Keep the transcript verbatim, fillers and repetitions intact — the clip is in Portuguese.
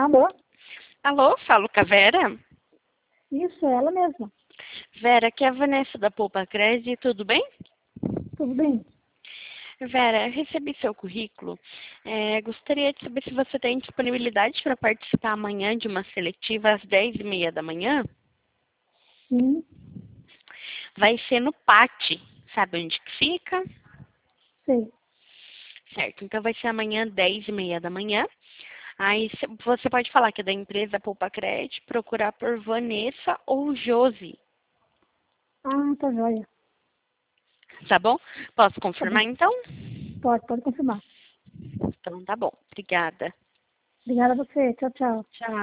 Alô? Alô, falo com a Vera? Isso, é ela mesma. Vera, aqui é a Vanessa da Poupa Cred, tudo bem? Tudo bem? Vera, recebi seu currículo. É, gostaria de saber se você tem disponibilidade para participar amanhã de uma seletiva às dez e meia da manhã. Sim, Vai ser no Pati. Sabe onde que fica? sei. Certo, então vai ser amanhã, dez e meia da manhã. Aí cê- você pode falar que é da empresa Poupa Cred, procurar por Vanessa ou Josi, Ah, tá joia. tá bom? Posso Tá bom. confirmar então? Pode, pode confirmar. Então tá bom, obrigada. Obrigada a você. Tchau, tchau. Tchau.